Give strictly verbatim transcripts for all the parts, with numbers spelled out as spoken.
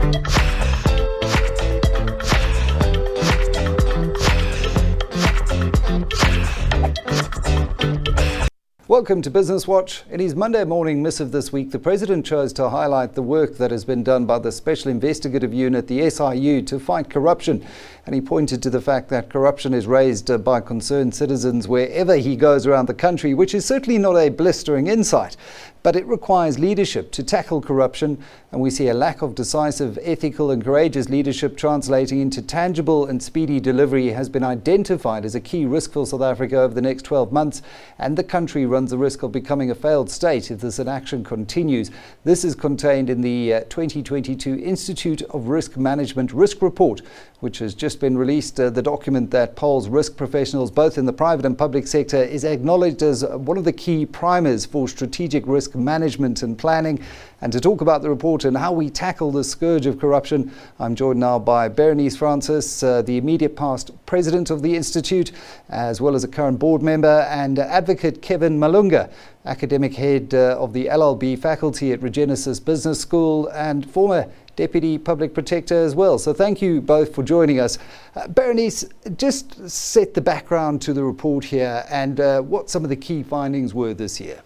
Welcome to Business Watch. In his Monday morning missive this week, the President chose to highlight the work that has been done by the Special Investigative Unit, the S I U, to fight corruption. And he pointed to the fact that corruption is raised uh, by concerned citizens wherever he goes around the country, which is certainly not a blistering insight. But it requires leadership to tackle corruption, and we see a lack of decisive, ethical and courageous leadership translating into tangible and speedy delivery has been identified as a key risk for South Africa over the next twelve months, and the country runs the risk of becoming a failed state if this inaction continues. This is contained in the uh, twenty twenty-two Institute of Risk Management Risk Report, which has just been released. Uh, the document that polls risk professionals both in the private and public sector is acknowledged as one of the key primers for strategic risk management and planning. And to talk about the report and how we tackle the scourge of corruption, I'm joined now by Berenice Francis, uh, the immediate past president of the Institute, as well as a current board member, and uh, advocate Kevin Malunga, academic head uh, of the L L B faculty at Regenesis Business School and former Deputy Public Protector as well. So thank you both for joining us. Uh, Berenice, just set the background to the report here and uh, what some of the key findings were this year.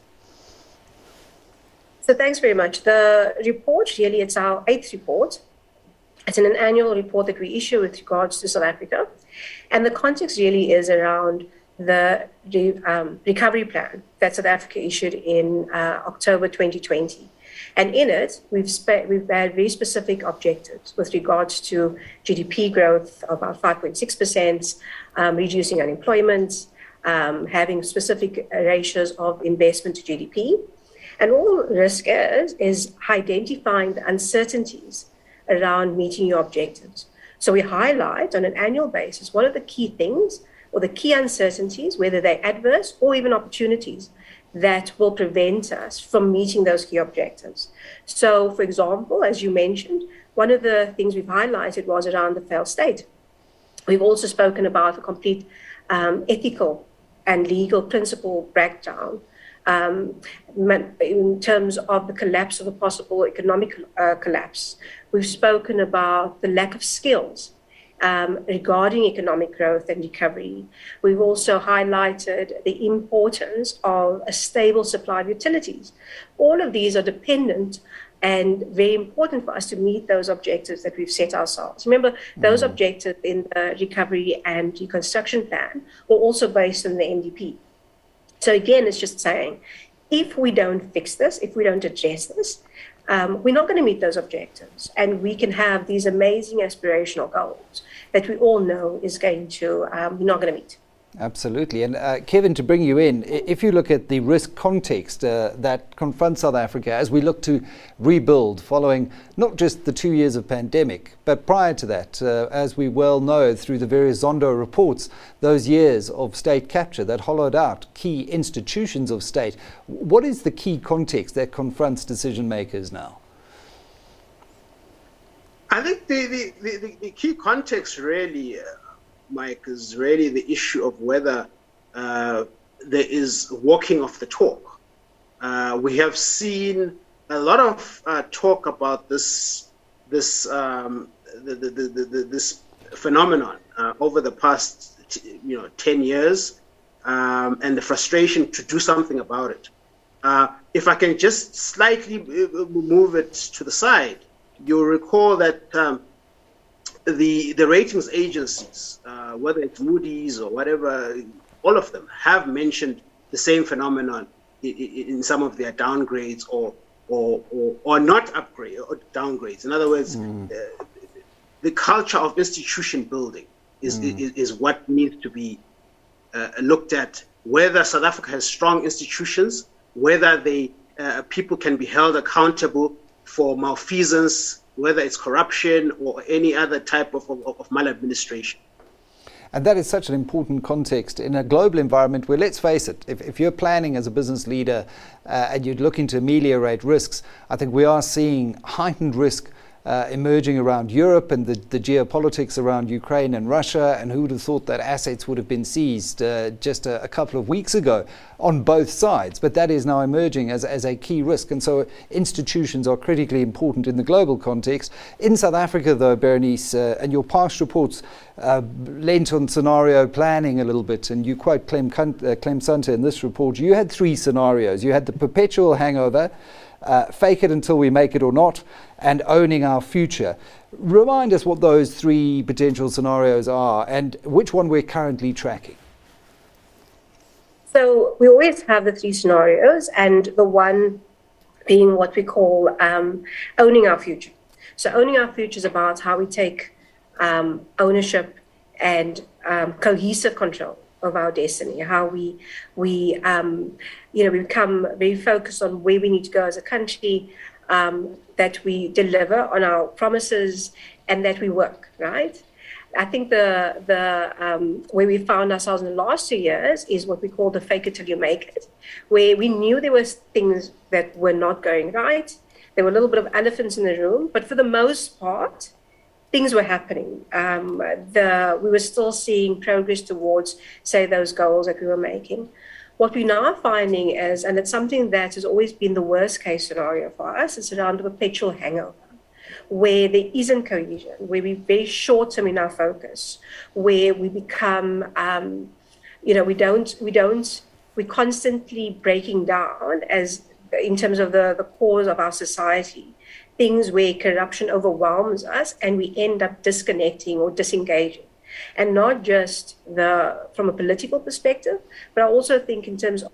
So thanks very much. The report, really, it's our eighth report. It's an annual report that we issue with regards to South Africa. And the context really is around the um, recovery plan that South Africa issued in uh, October twenty twenty. And in it, we've, spe- we've had very specific objectives with regards to G D P growth of about five point six percent, um, reducing unemployment, um, having specific ratios of investment to G D P. And all risk is, is identifying the uncertainties around meeting your objectives. So we highlight on an annual basis what are the key things or the key uncertainties, whether they're adverse or even opportunities, that will prevent us from meeting those key objectives. So, for example, as you mentioned, one of the things we've highlighted was around the failed state. We've also spoken about the complete um, ethical and legal principle breakdown um, in terms of the collapse of a possible economic uh, collapse. We've spoken about the lack of skills Um, regarding economic growth and recovery. We've also highlighted the importance of a stable supply of utilities. All of these are dependent and very important for us to meet those objectives that we've set ourselves. Remember, those mm. objectives in the recovery and reconstruction plan were also based on the N D P. So again, it's just saying, if we don't fix this, if we don't address this, Um, we're not going to meet those objectives, and we can have these amazing aspirational goals that we all know is going to, um, we're not going to meet. Absolutely. And uh, Kevin, to bring you in, if you look at the risk context uh, that confronts South Africa as we look to rebuild following not just the two years of pandemic, but prior to that, uh, as we well know through the various Zondo reports, those years of state capture that hollowed out key institutions of state. What is the key context that confronts decision makers now? I think the, the, the, the key context really, uh, Mike, is really the issue of whether uh, there is walking of the talk. Uh, we have seen a lot of uh, talk about this this um, the, the, the, the, this phenomenon uh, over the past t- you know ten years, um, and the frustration to do something about it. Uh, if I can just slightly move it to the side, you'll recall that. Um, The the ratings agencies, uh, whether it's Moody's or whatever, all of them have mentioned the same phenomenon in, in some of their downgrades or or or, or not upgrade or downgrades. In other words, mm. uh, the culture of institution building is mm. is, is what needs to be uh, looked at. Whether South Africa has strong institutions, whether they uh, people can be held accountable for malfeasance, whether it's corruption or any other type of, of, of maladministration. And that is such an important context in a global environment where, let's face it, if, if you're planning as a business leader uh, and you're looking to ameliorate risks, I think we are seeing heightened risk uh, emerging around Europe and the, the geopolitics around Ukraine and Russia, and who would have thought that assets would have been seized uh, just a, a couple of weeks ago on both sides. But that is now emerging as, as a key risk, and so institutions are critically important in the global context. In South Africa, though, Berenice, uh, and your past reports uh, lent on scenario planning a little bit, and you quote Clem, uh, Clem Sunter in this report. You had three scenarios. You had the perpetual hangover, uh, fake it until we make it or not, and owning our future. Remind us what those three potential scenarios are and which one we're currently tracking. So we always have the three scenarios, and the one being what we call um, owning our future. So owning our future is about how we take um, ownership and um, cohesive control of our destiny, how we, we um, you know, we become very focused on where we need to go as a country, um, that we deliver on our promises, and that we work, right? I think the the um, where we found ourselves in the last two years is what we call the fake it till you make it, where we knew there was things that were not going right. There were a little bit of elephants in the room, but for the most part, things were happening. Um, the we were still seeing progress towards, say, those goals that we were making. What we're now finding is, and it's something that has always been the worst case scenario for us, it's around a perpetual hangover, where there isn't cohesion, where we're very short-term in our focus, where we become, um, you know, we don't, we don't, we're constantly breaking down as in terms of the, the cause of our society, things where corruption overwhelms us and we end up disconnecting or disengaging. And not just the from a political perspective, but I also think in terms of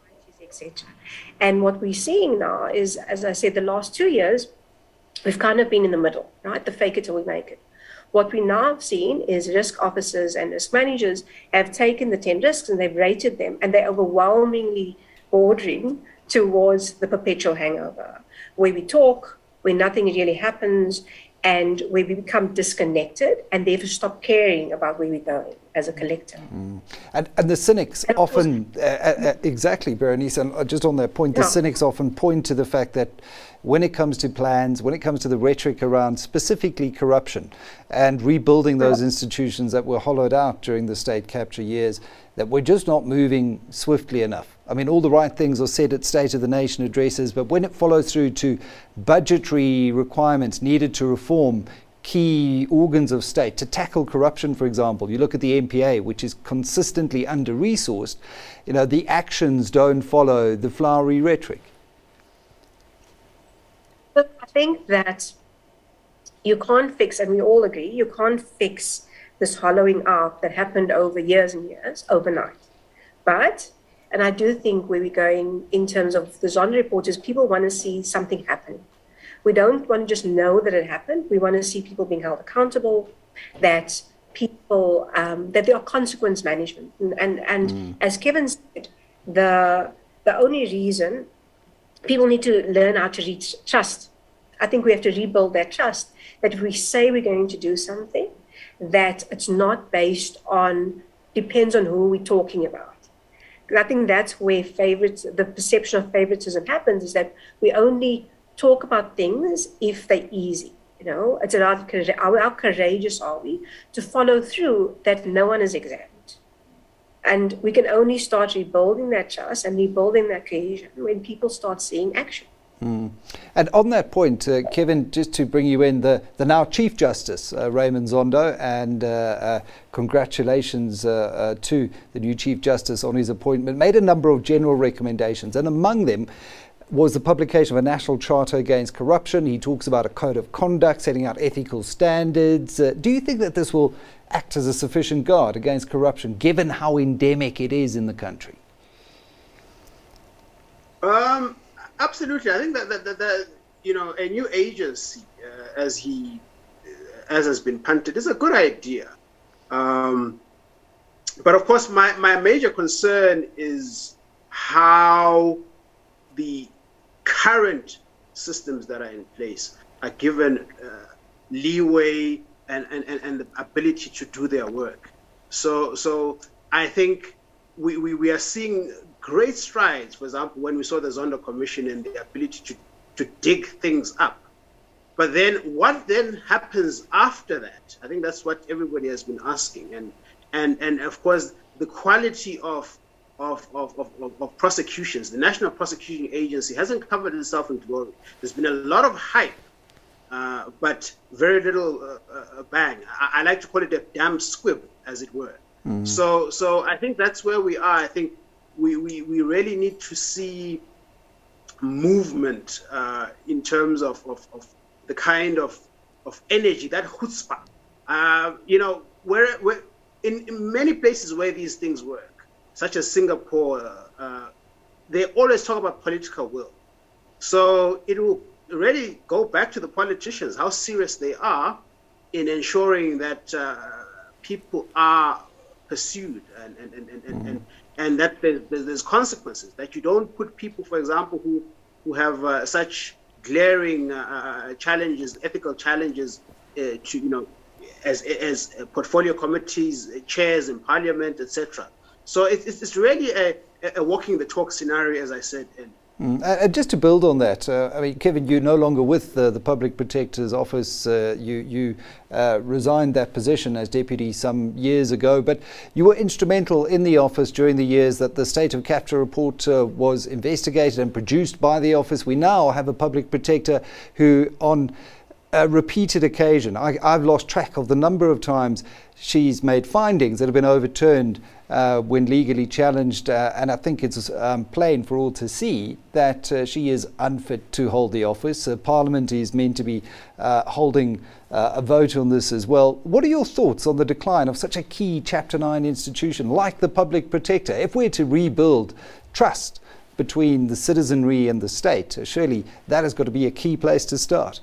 et cetera. And what we're seeing now is, as I said, the last two years, we've kind of been in the middle, right? The fake it till we make it. What we now have seen is risk officers and risk managers have taken the ten risks and they've rated them, and they're overwhelmingly bordering towards the perpetual hangover, where we talk, where nothing really happens, and where we become disconnected and therefore stop caring about where we're going as a collective. Mm. And, and the cynics and often, uh, uh, exactly, Berenice, and just on that point, the yeah. cynics often point to the fact that when it comes to plans, when it comes to the rhetoric around specifically corruption and rebuilding those yeah. institutions that were hollowed out during the state capture years, that we're just not moving swiftly enough. I mean, all the right things are said at State of the Nation addresses, but when it follows through to budgetary requirements needed to reform key organs of state, to tackle corruption, for example, you look at the N P A, which is consistently under-resourced, you know, the actions don't follow the flowery rhetoric. But I think that you can't fix, and we all agree, you can't fix this hollowing out that happened over years and years overnight. But, and I do think where we're going in terms of the Zondo report is people want to see something happen. We don't want to just know that it happened. We want to see people being held accountable, that people, um, that there are consequence management. And, and, and mm. as Kevin said, the, the only reason people need to learn how to reach trust. I think we have to rebuild that trust, that if we say we're going to do something, that it's not based on, depends on who we're talking about. And I think that's where favorites, the perception of favoritism happens, is that we only talk about things if they're easy. You know, it's about how, how courageous are we to follow through that no one is exempt. And we can only start rebuilding that trust and rebuilding that cohesion when people start seeing action. Mm. And on that point, uh, Kevin, just to bring you in, the, the now Chief Justice, uh, Raymond Zondo, and uh, uh, congratulations uh, uh, to the new Chief Justice on his appointment, made a number of general recommendations, and among them was the publication of a national charter against corruption. He talks about a code of conduct, setting out ethical standards. Uh, do you think that this will act as a sufficient guard against corruption, given how endemic it is in the country? Um. Absolutely, I think that, that, that, that you know, a new agency, uh, as he, uh, as has been punted, is a good idea. Um, but of course, my, my major concern is how the current systems that are in place are given uh, leeway and, and, and the ability to do their work. So, so I think we, we, we are seeing great strides, for example, when we saw the Zondo Commission and the ability to, to dig things up. but then what then happens after that? I think that's what everybody has been asking. And and and of course, the quality of of of, of, of prosecutions, the National Prosecuting Agency hasn't covered itself in glory. There's been a lot of hype, uh, but very little uh, uh, bang. I, I like to call it a damn squib, as it were. Mm. So so I think that's where we are. I think we, we, we really need to see movement uh, in terms of, of, of the kind of, of energy, that chutzpah. Uh, you know, where, where in, in many places where these things work, such as Singapore, uh, they always talk about political will. So it will really go back to the politicians, how serious they are in ensuring that uh, people are pursued and, and, and, and, mm-hmm. and, and that there's, there's consequences, that you don't put people, for example, who, who have uh, such glaring uh, challenges, ethical challenges uh, to, you know, as, as portfolio committees, chairs in parliament, et cetera. So it's, it's really a, a walking the talk scenario, as I said. And mm. uh, just to build on that, uh, I mean, Kevin, you're no longer with uh, the Public Protector's Office. Uh, you you uh, resigned that position as deputy some years ago, but you were instrumental in the office during the years that the State of Capture report uh, was investigated and produced by the office. We now have a Public Protector who, on a repeated occasion, I, I've lost track of the number of times she's made findings that have been overturned uh, when legally challenged, uh, and I think it's um, plain for all to see that uh, she is unfit to hold the office. Uh, Parliament is meant to be uh, holding uh, a vote on this as well. What are your thoughts on the decline of such a key Chapter nine institution like the Public Protector? If we're to rebuild trust between the citizenry and the state, uh, surely that has got to be a key place to start.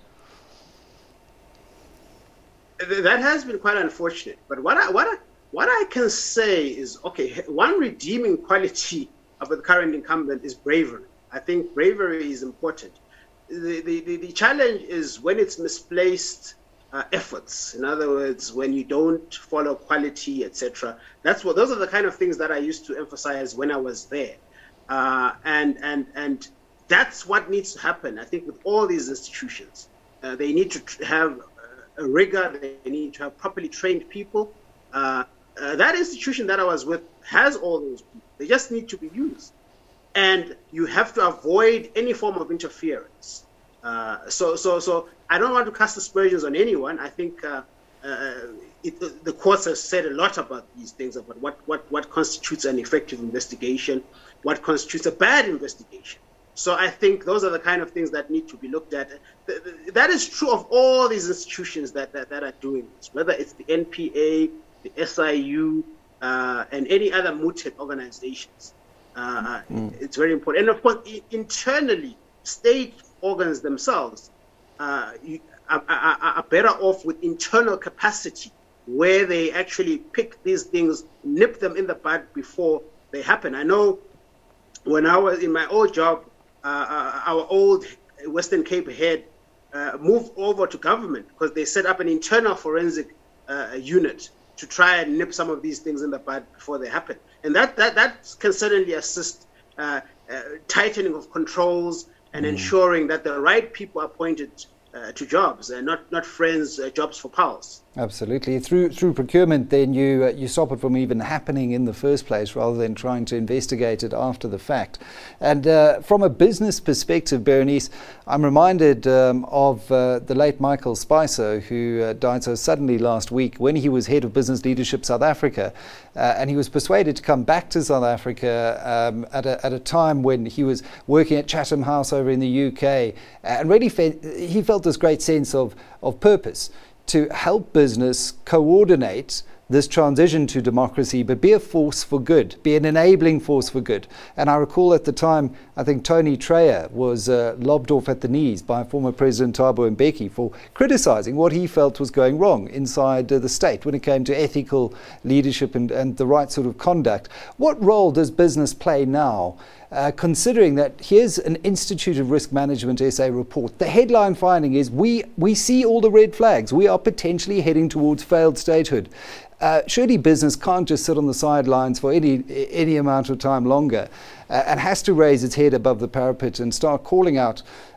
That has been quite unfortunate. But what I, what I, what I can say is, okay, one redeeming quality of the current incumbent is bravery. I think bravery is important. The, the, the, the challenge is when it's misplaced uh, efforts. In other words, when you don't follow quality, et cetera. That's what, those are the kind of things that I used to emphasize when I was there. Uh, and, and, and that's what needs to happen, I think, with all these institutions. Uh, they need to have a rigor, they need to have properly trained people. Uh, uh, that institution that I was with has all those people. They just need to be used. And you have to avoid any form of interference. Uh, so, so, so I don't want to cast aspersions on anyone. I think uh, uh, it, the courts have said a lot about these things, about what, what, what constitutes an effective investigation, what constitutes a bad investigation. So I think those are the kind of things that need to be looked at. That is true of all these institutions that, that, that are doing this, whether it's the N P A, the S I U, uh, and any other mooted organizations. Uh, mm. It's very important. And of course, internally, state organs themselves uh, are, are, are better off with internal capacity, where they actually pick these things, nip them in the bud before they happen. I know when I was in my old job, Uh, uh, our old Western Cape head uh, moved over to government because they set up an internal forensic uh, unit to try and nip some of these things in the bud before they happen. And that, that, that can certainly assist uh, uh, tightening of controls and mm. ensuring that the right people are appointed uh, to jobs and not, not friends, uh, jobs for pals. Absolutely. Through through procurement, then you uh, you stop it from even happening in the first place, rather than trying to investigate it after the fact. And uh, from a business perspective, Berenice, I'm reminded um, of uh, the late Michael Spicer, who uh, died so suddenly last week when he was head of Business Leadership South Africa, uh, and he was persuaded to come back to South Africa um, at a at a time when he was working at Chatham House over in the U K, and really fe- he felt this great sense of of purpose to help business coordinate this transition to democracy, but be a force for good, be an enabling force for good. And I recall at the time, I think Tony Treyer was uh, lobbed off at the knees by former President Thabo Mbeki for criticizing what he felt was going wrong inside uh, the state when it came to ethical leadership and, and the right sort of conduct. What role does business play now, uh, considering that here's an Institute of Risk Management S A report? The headline finding is we, we see all the red flags. We are potentially heading towards failed statehood. Uh, surely business can't just sit on the sidelines for any any amount of time longer uh, and has to raise its head above the parapet and start calling out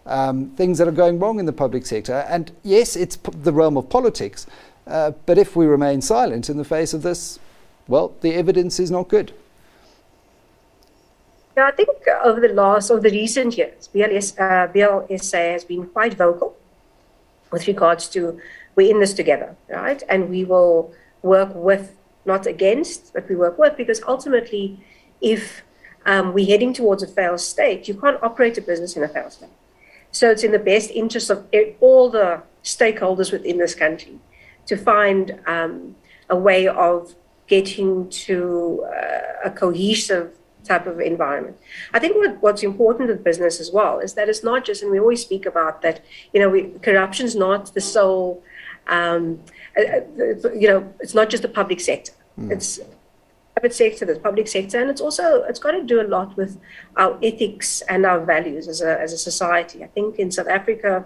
um, things that are going wrong in the public sector. And yes, it's p- the realm of politics, uh, but if we remain silent in the face of this, well, the evidence is not good. Yeah, I think over the last, over the recent years, B L S, uh, B L S A has been quite vocal with regards to, we're in this together, right? And we will work with, not against, but we work with, because ultimately, if um, we're heading towards a failed state, you can't operate a business in a failed state. So it's in the best interest of all the stakeholders within this country to find um, a way of getting to uh, a cohesive type of environment. I think what, what's important with business as well is that it's not just, and we always speak about that, you know, we, corruption's not the sole, um, uh, you know, it's not just the public sector. Mm. It's private sector, the public sector, and it's also, it's got to do a lot with our ethics and our values as a as a society. I think in South Africa,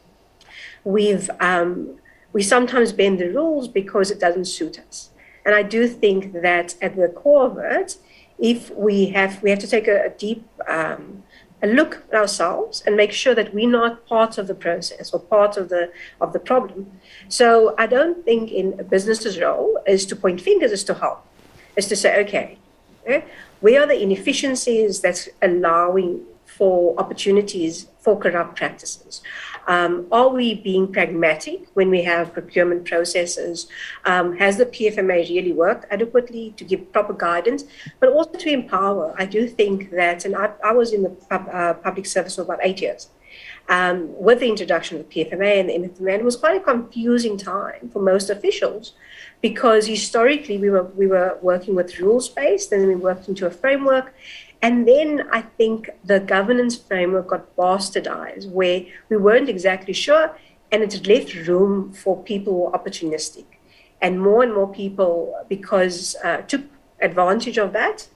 we've um, we sometimes bend the rules because it doesn't suit us. And I do think that at the core of it, if we have we have to take a, a deep um, a look at ourselves and make sure that we're not part of the process or part of the of the problem. So I don't think in a business's role is to point fingers, is to help, is to say, okay, okay, where are the inefficiencies that's allowing for opportunities for corrupt practices? Um, are we being pragmatic when we have procurement processes? Um, has the P F M A really worked adequately to give proper guidance, but also to empower? I do think that, and I, I was in the pub, uh, public service for about eight years, um, with the introduction of the P F M A and the M F M A, it was quite a confusing time for most officials, because historically we were we were working with rules-based, and then we worked into a framework. And then I think the governance framework got bastardized, where we weren't exactly sure, and it left room for people who were opportunistic. And more and more people, because uh, took advantage of that,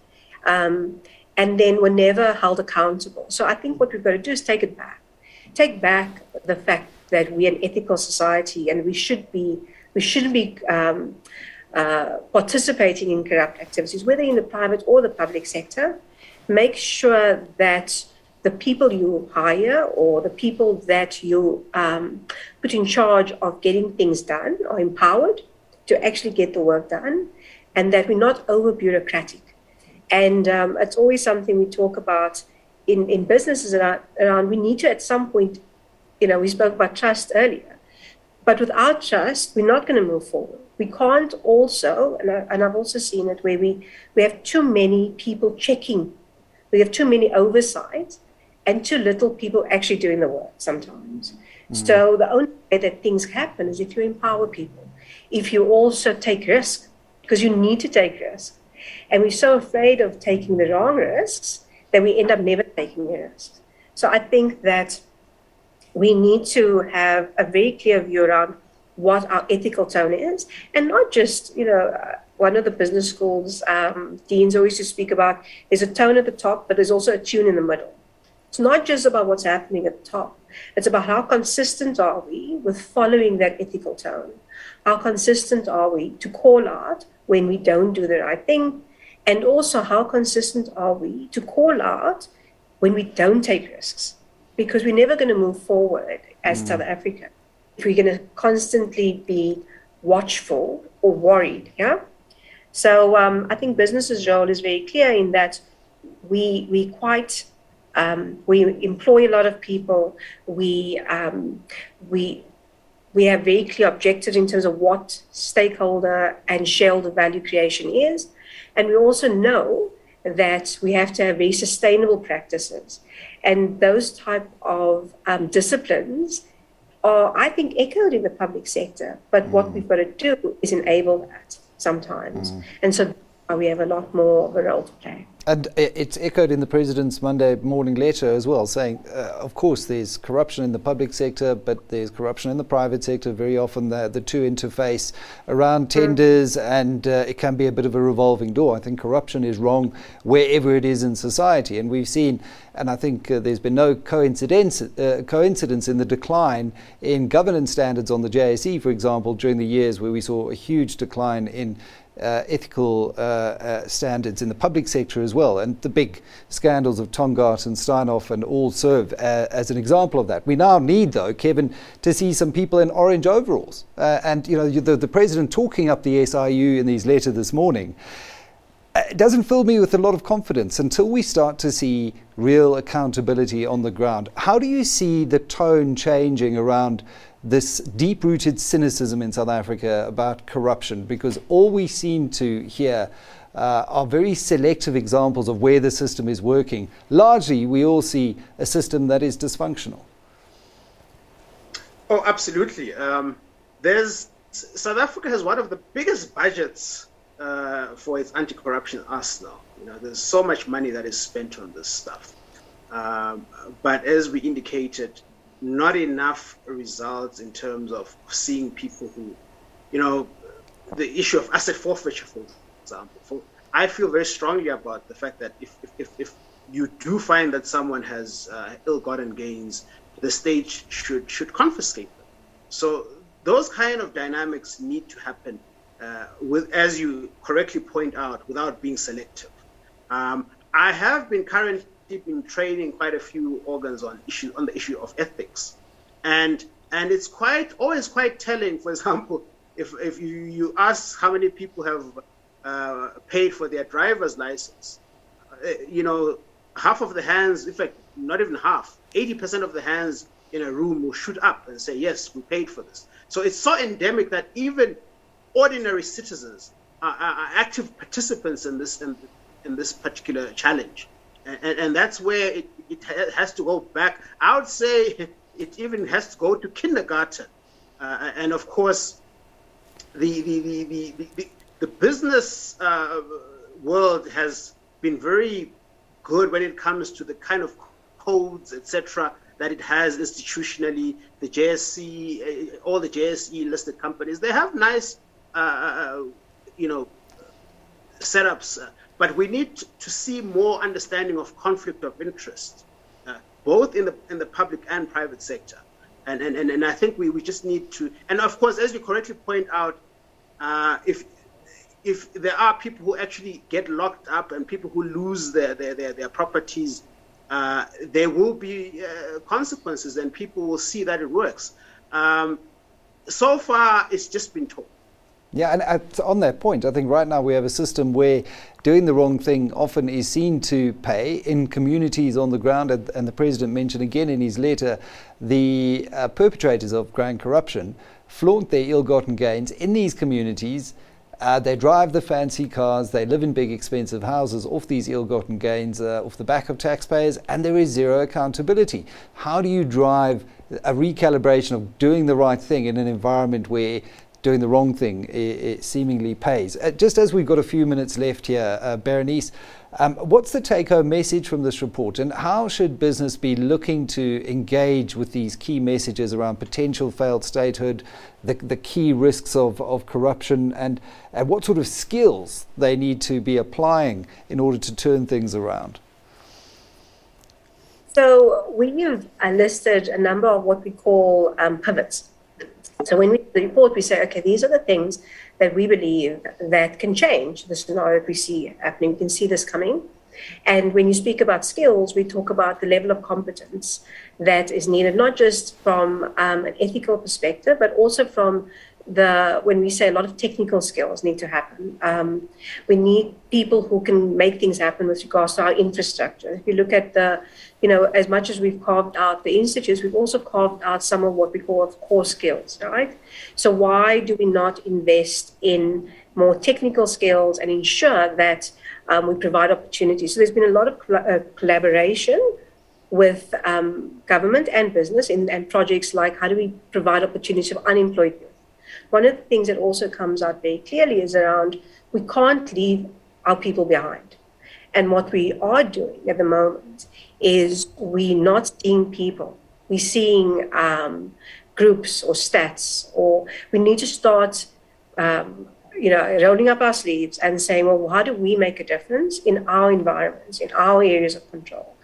um, and then were never held accountable. So I think what we've got to do is take it back. Take back the fact that we're an ethical society, and we should be, we shouldn't be um, uh, participating in corrupt activities, whether in the private or the public sector. Make sure that the people you hire or the people that you um, put in charge of getting things done are empowered to actually get the work done, and that we're not over-bureaucratic. And um, it's always something we talk about in, in businesses around, around, we need to at some point, you know, we spoke about trust earlier, but without trust, we're not going to move forward. We can't also, and, I, and I've also seen it where we, we have too many people checking. We have too many oversights and too little people actually doing the work sometimes. Mm. So the only way that things happen is if you empower people, if you also take risks, because you need to take risks. And we're so afraid of taking the wrong risks that we end up never taking the risks. So I think that we need to have a very clear view around what our ethical tone is, and not just, you know, uh, one of the business schools, um, deans always used to speak about, there's a tone at the top, but there's also a tune in the middle. It's not just about what's happening at the top. It's about how consistent are we with following that ethical tone? How consistent are we to call out when we don't do the right thing? And also, how consistent are we to call out when we don't take risks? Because we're never going to move forward as mm. South Africa if we're going to constantly be watchful or worried, yeah? So um, I think business's role is very clear in that we we quite um, we employ a lot of people. We um, we we have very clear objectives in terms of what stakeholder and shareholder value creation is, and we also know that we have to have very sustainable practices, and those type of um, disciplines are, I think, echoed in the public sector. But mm. what we've got to do is enable that sometimes. Mm. And so we have a lot more of a role to play. And it's echoed in the President's Monday morning letter as well, saying, uh, of course, there's corruption in the public sector, but there's corruption in the private sector. Very often the, the two interface around tenders, mm. and uh, it can be a bit of a revolving door. I think corruption is wrong wherever it is in society. And we've seen, and I think uh, there's been no coincidence, uh, coincidence in the decline in governance standards on the J S E, for example, during the years where we saw a huge decline in uh, ethical uh, uh, standards in the public sector as well. And the big scandals of Tongaat and Steinhoff and all serve uh, as an example of that. We now need, though, Kevin, to see some people in orange overalls. Uh, and, you know, the, the president talking up the S I U in his letter this morning, it doesn't fill me with a lot of confidence until we start to see real accountability on the ground. How do you see the tone changing around this deep-rooted cynicism in South Africa about corruption? Because all we seem to hear uh, are very selective examples of where the system is working. Largely, we all see a system that is dysfunctional. Oh, absolutely. Um, there's South Africa has one of the biggest budgets Uh, for its anti-corruption arsenal. You know, there's so much money that is spent on this stuff. Um, but as we indicated, not enough results in terms of seeing people who, you know, the issue of asset forfeiture, for example. For, I feel very strongly about the fact that if, if, if you do find that someone has uh, ill-gotten gains, the state should, should confiscate them. So those kind of dynamics need to happen. Uh, with, as you correctly point out, without being selective. Um, I have been currently been training quite a few organs on issue on the issue of ethics, and and it's quite always quite telling. For example, if if you, you ask how many people have uh, paid for their driver's license, uh, you know, half of the hands, in fact, not even half, eighty percent of the hands in a room will shoot up and say, yes, we paid for this. So it's so endemic that even ordinary citizens are, are active participants in this in, in this particular challenge, and, and, and that's where it, it has to go back. I would say it even has to go to kindergarten, uh, and of course, the the the the, the, the business uh, world has been very good when it comes to the kind of codes, et cetera, that it has institutionally. The J S C, all the J S E listed companies, they have nice. Uh, you know, setups, uh, but we need to see more understanding of conflict of interest, uh, both in the in the public and private sector, and and and, and I think we, we just need to, and of course, as you correctly point out, uh, if if there are people who actually get locked up and people who lose their their their, their properties, uh, there will be uh, consequences, and people will see that it works. Um, so far, it's just been talk. Yeah, and at, on that point, I think right now we have a system where doing the wrong thing often is seen to pay in communities on the ground, and, and the President mentioned again in his letter, the uh, perpetrators of grand corruption flaunt their ill-gotten gains in these communities. Uh, they drive the fancy cars, they live in big expensive houses off these ill-gotten gains, uh, off the back of taxpayers, and there is zero accountability. How do you drive a recalibration of doing the right thing in an environment where doing the wrong thing it, it seemingly pays? Uh, just as we've got a few minutes left here, uh, Berenice, um, what's the take-home message from this report, and how should business be looking to engage with these key messages around potential failed statehood, the, the key risks of, of corruption, and, and what sort of skills they need to be applying in order to turn things around? So we have listed a number of what we call um, pivots. So when we the report, we say, okay, these are the things that we believe that can change the scenario that we see happening. We can see this coming. And when you speak about skills, we talk about the level of competence that is needed, not just from um, an ethical perspective, but also from the, when we say a lot of technical skills need to happen. Um, we need people who can make things happen with regards to our infrastructure. If you look at the, you know, as much as we've carved out the institutes, we've also carved out some of what we call core skills, right? So why do we not invest in more technical skills and ensure that um, we provide opportunities? So there's been a lot of cl- uh, collaboration with um, government and business in, and projects like how do we provide opportunities for unemployed youth. One of the things that also comes out very clearly is around we can't leave our people behind. And what we are doing at the moment is we're not seeing people. We're seeing um, groups or stats, or we need to start um, you know, rolling up our sleeves and saying, well, how do we make a difference in our environments, in our areas of control?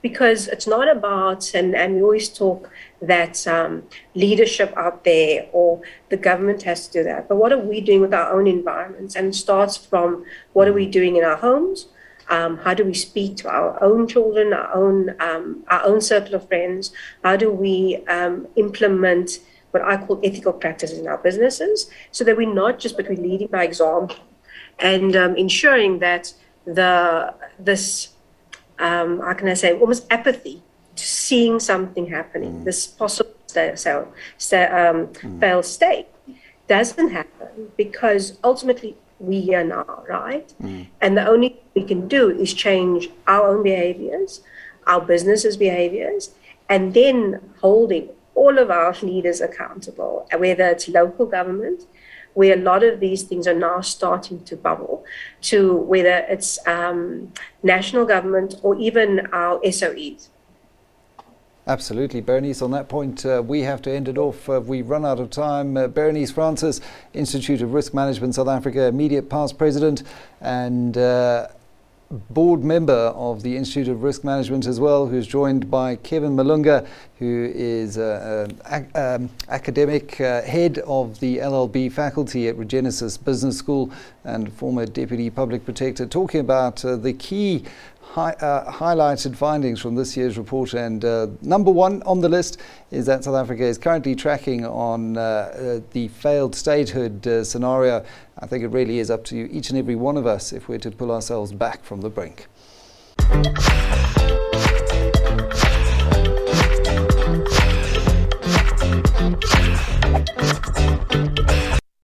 because it's not about, and, and we always talk that um, leadership out there or the government has to do that. But what are we doing with our own environments? And it starts from what are we doing in our homes? Um, how do we speak to our own children, our own um, our own circle of friends? How do we um, implement what I call ethical practices in our businesses, so that we're not just, but we're leading by example, and um, ensuring that the this um, how can I say, almost apathy to seeing something happening, mm. this possible st- so, st- um, mm. failed state doesn't happen, because ultimately we here now, right? Mm. And the only thing we can do is change our own behaviors, our businesses' behaviors, and then holding all of our leaders accountable, whether it's local government, where a lot of these things are now starting to bubble, to whether it's um, national government or even our S O Es. Absolutely. Berenice, on that point, uh, we have to end it off. Uh, we run out of time. Uh, Berenice Francis, Institute of Risk Management South Africa, immediate past president and uh, board member of the Institute of Risk Management as well, who's joined by Kevin Malunga, who is uh, an um, academic uh, head of the L L B faculty at Regenesis Business School and former Deputy Public Protector, talking about uh, the key Hi, uh, highlighted findings from this year's report. And uh, number one on the list is that South Africa is currently tracking on uh, uh, the failed statehood uh, scenario. I think it really is up to each and every one of us if we're to pull ourselves back from the brink.